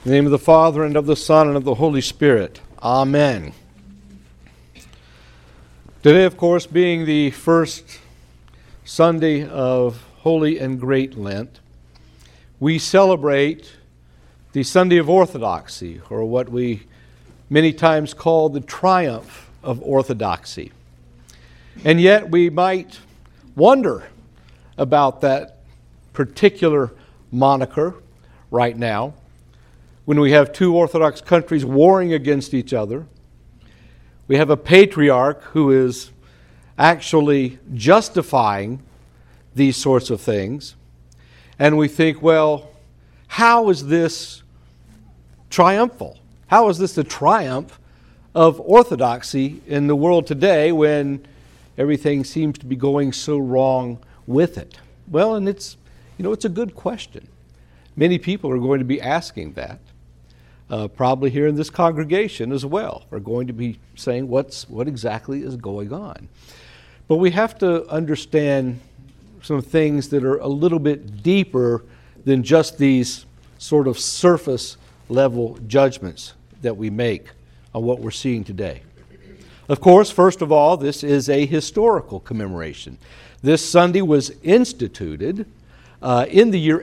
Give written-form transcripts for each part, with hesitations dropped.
In the name of the Father, and of the Son, and of the Holy Spirit. Amen. Today, of course, being the first Sunday of Holy and Great Lent, we celebrate the Sunday of Orthodoxy, or what we many times call the triumph of Orthodoxy. And yet we might wonder about that particular moniker right now, when we have two Orthodox countries warring against each other. We have a patriarch who is actually justifying these sorts of things. And we think, well, how is this triumphal? How is this the triumph of orthodoxy in the world today when everything seems to be going so wrong with it? Well, and it's a good question. Many people are going to be asking that. Probably here in this congregation as well, are going to be saying what exactly is going on. But we have to understand some things that are a little bit deeper than just these sort of surface level judgments that we make on what we're seeing today. Of course, first of all, this is a historical commemoration. This Sunday was instituted in the year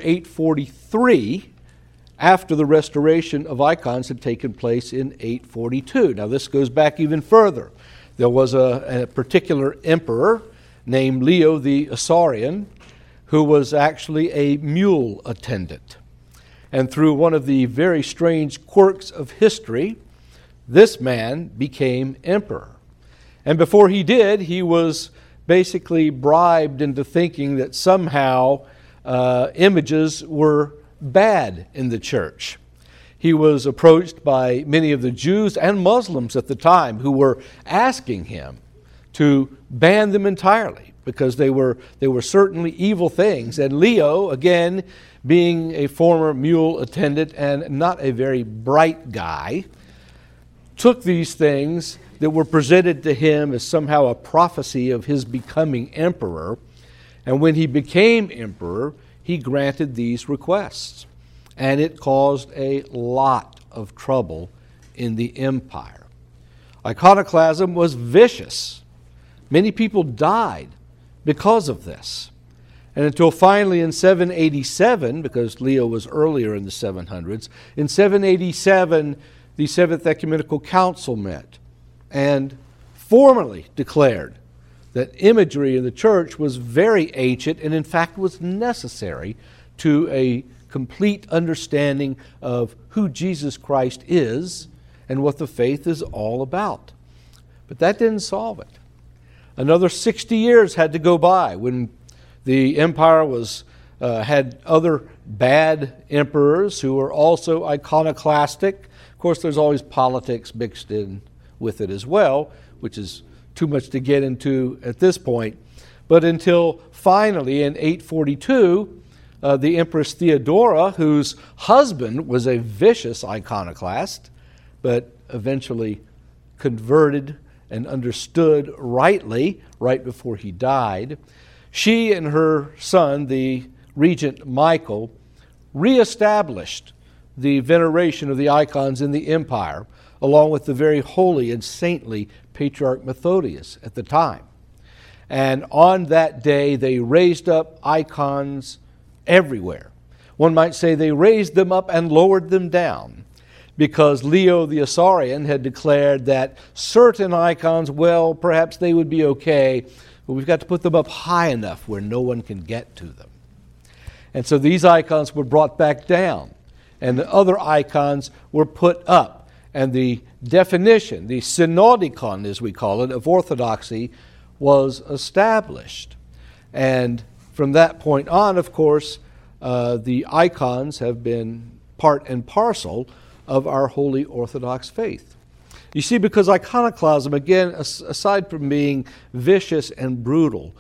843, after the restoration of icons had taken place in 842. Now this goes back even further. There was a particular emperor named Leo the Isaurian who was actually a mule attendant. And through one of the very strange quirks of history, this man became emperor. And before he did, he was basically bribed into thinking that somehow images were bad in the church. He was approached by many of the Jews and Muslims at the time who were asking him to ban them entirely because they were certainly evil things. And Leo, again, being a former mule attendant and not a very bright guy, took these things that were presented to him as somehow a prophecy of his becoming emperor. And when he became emperor, he granted these requests, and it caused a lot of trouble in the empire. Iconoclasm was vicious. Many people died because of this. And until finally in 787, because Leo was earlier in the 700s, in 787 the Seventh Ecumenical Council met and formally declared that imagery in the church was very ancient and in fact was necessary to a complete understanding of who Jesus Christ is and what the faith is all about. But that didn't solve it. Another 60 years had to go by when the empire had other bad emperors who were also iconoclastic. Of course, there's always politics mixed in with it as well, which is too much to get into at this point. But until finally in 842, the Empress Theodora, whose husband was a vicious iconoclast, but eventually converted and understood rightly right before he died, she and her son, the regent Michael, reestablished the veneration of the icons in the empire, along with the very holy and saintly Patriarch Methodius at the time. And on that day, they raised up icons everywhere. One might say they raised them up and lowered them down because Leo the Isaurian had declared that certain icons, well, perhaps they would be okay, but we've got to put them up high enough where no one can get to them. And so these icons were brought back down, and the other icons were put up. And the definition, the synodicon, as we call it, of orthodoxy was established. And from that point on, of course, the icons have been part and parcel of our Holy Orthodox faith. You see, because iconoclasm, again, aside from being vicious and brutal,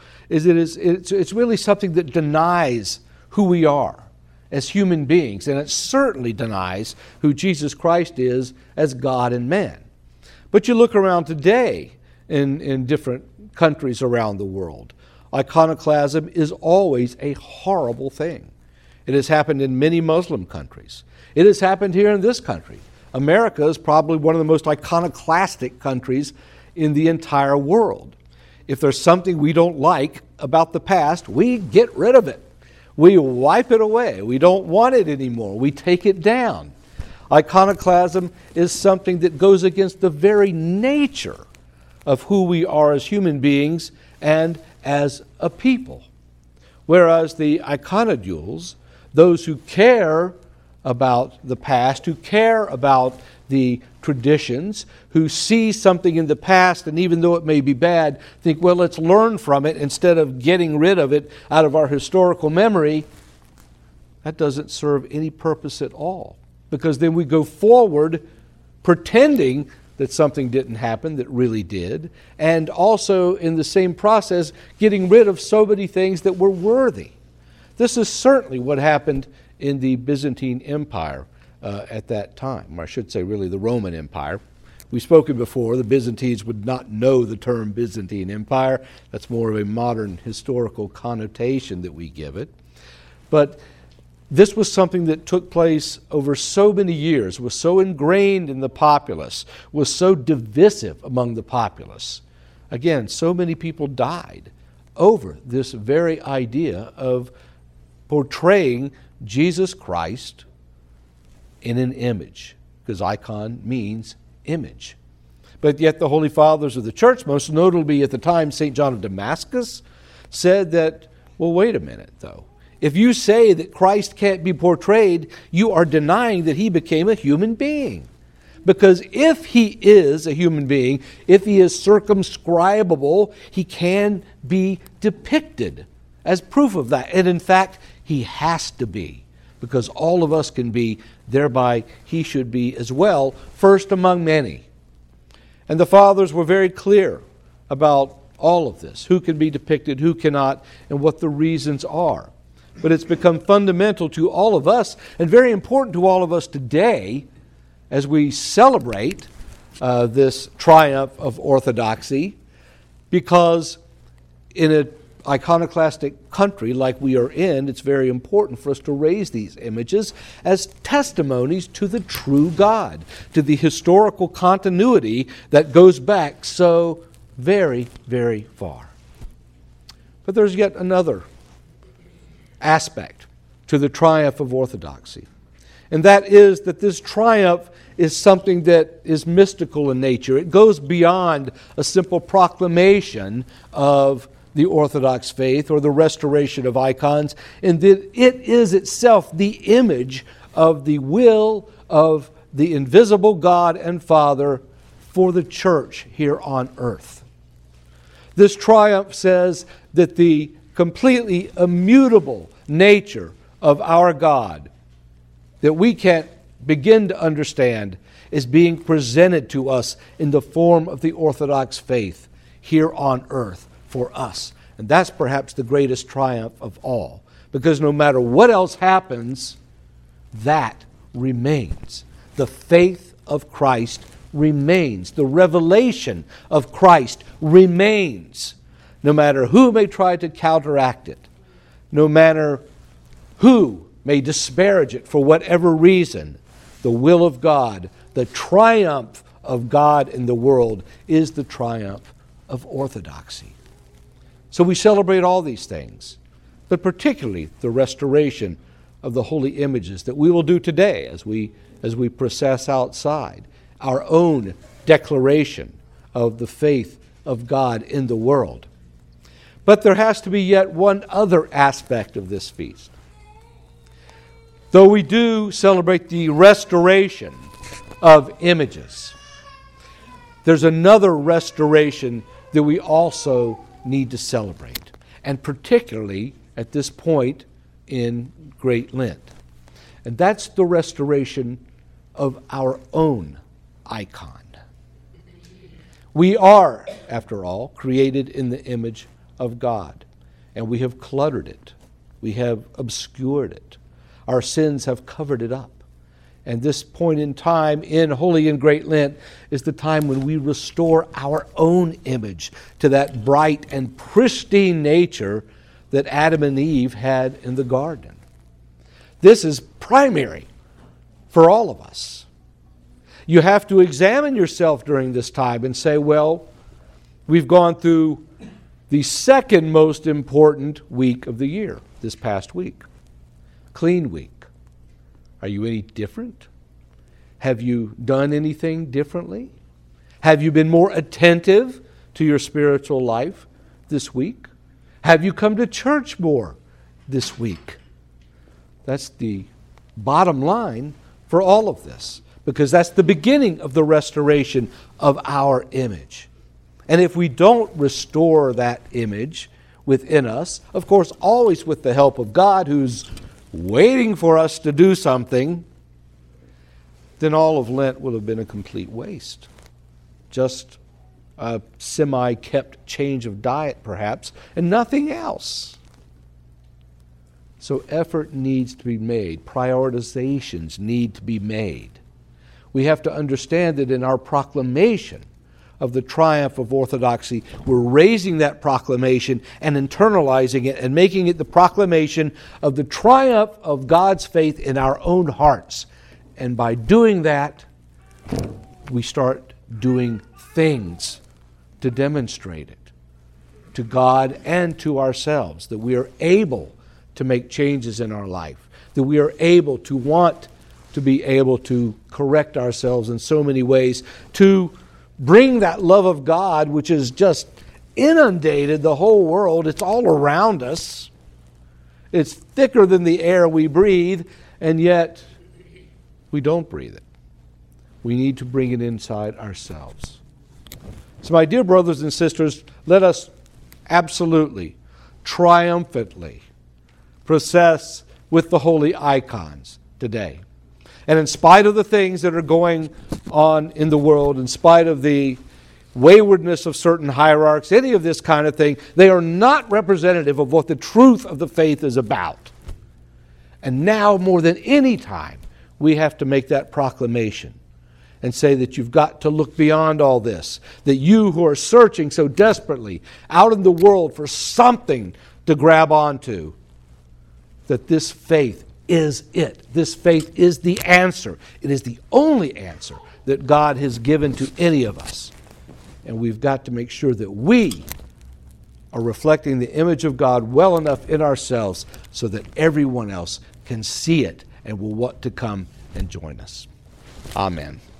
it's really something that denies who we are as human beings, and it certainly denies who Jesus Christ is as God and man. But you look around today in different countries around the world, iconoclasm is always a horrible thing. It has happened in many Muslim countries. It has happened here in this country. America is probably one of the most iconoclastic countries in the entire world. If there's something we don't like about the past, we get rid of it. We wipe it away. We don't want it anymore. We take it down. Iconoclasm is something that goes against the very nature of who we are as human beings and as a people. Whereas the iconodules, those who care about the past, who care about the traditions, who see something in the past, and even though it may be bad, think, well, let's learn from it instead of getting rid of it out of our historical memory, that doesn't serve any purpose at all. Because then we go forward pretending that something didn't happen that really did, and also in the same process getting rid of so many things that were worthy. This is certainly what happened in the Byzantine Empire at that time, or I should say really the Roman Empire. We've spoken before, the Byzantines would not know the term Byzantine Empire. That's more of a modern historical connotation that we give it. But this was something that took place over so many years, was so ingrained in the populace, was so divisive among the populace. Again, so many people died over this very idea of portraying Jesus Christ in an image, because icon means image. But yet the Holy Fathers of the Church, most notably at the time St. John of Damascus, said that, well, wait a minute though. If you say that Christ can't be portrayed, you are denying that he became a human being. Because if he is a human being, if he is circumscribable, he can be depicted as proof of that. And in fact, he has to be, because all of us can be, thereby he should be as well, first among many. And the Fathers were very clear about all of this, who can be depicted, who cannot, and what the reasons are. But it's become fundamental to all of us and very important to all of us today as we celebrate this triumph of orthodoxy, because in an iconoclastic country like we are in, it's very important for us to raise these images as testimonies to the true God, to the historical continuity that goes back so very, very far. But there's yet another aspect to the triumph of orthodoxy. And that is that this triumph is something that is mystical in nature. It goes beyond a simple proclamation of the Orthodox faith or the restoration of icons, and that it is itself the image of the will of the invisible God and Father for the church here on earth. This triumph says that the completely immutable nature of our God that we can't begin to understand is being presented to us in the form of the Orthodox faith here on earth for us. And that's perhaps the greatest triumph of all, because no matter what else happens, that remains. The faith of Christ remains. The revelation of Christ remains. No matter who may try to counteract it, no matter who may disparage it for whatever reason, the will of God, the triumph of God in the world is the triumph of orthodoxy. So we celebrate all these things, but particularly the restoration of the holy images that we will do today as we process outside our own declaration of the faith of God in the world. But there has to be yet one other aspect of this feast. Though we do celebrate the restoration of images, there's another restoration that we also need to celebrate, and particularly at this point in Great Lent. And that's the restoration of our own icon. We are, after all, created in the image of God, and we have cluttered it. We have obscured it. Our sins have covered it up. And this point in time in Holy and Great Lent is the time when we restore our own image to that bright and pristine nature that Adam and Eve had in the garden. This is primary for all of us. You have to examine yourself during this time and say, well, we've gone through the second most important week of the year, this past week. Clean week. Are you any different? Have you done anything differently? Have you been more attentive to your spiritual life this week? Have you come to church more this week? That's the bottom line for all of this, because that's the beginning of the restoration of our image. And if we don't restore that image within us, of course, always with the help of God who's waiting for us to do something, then all of Lent will have been a complete waste. Just a semi-kept change of diet, perhaps, and nothing else. So effort needs to be made. Prioritizations need to be made. We have to understand that in our proclamation of the triumph of orthodoxy, we're raising that proclamation and internalizing it and making it the proclamation of the triumph of God's faith in our own hearts. And by doing that, we start doing things to demonstrate it to God and to ourselves, that we are able to make changes in our life, that we are able to want to be able to correct ourselves in so many ways, to bring that love of God, which is just inundated the whole world. It's all around us. It's thicker than the air we breathe, and yet we don't breathe it. We need to bring it inside ourselves. So, my dear brothers and sisters, let us absolutely, triumphantly process with the holy icons today. And in spite of the things that are going on in the world, in spite of the waywardness of certain hierarchs, any of this kind of thing, they are not representative of what the truth of the faith is about. And now, more than any time, we have to make that proclamation and say that you've got to look beyond all this, that you who are searching so desperately out in the world for something to grab onto, that this faith is it. This faith is the answer. It is the only answer that God has given to any of us. And we've got to make sure that we are reflecting the image of God well enough in ourselves so that everyone else can see it and will want to come and join us. Amen.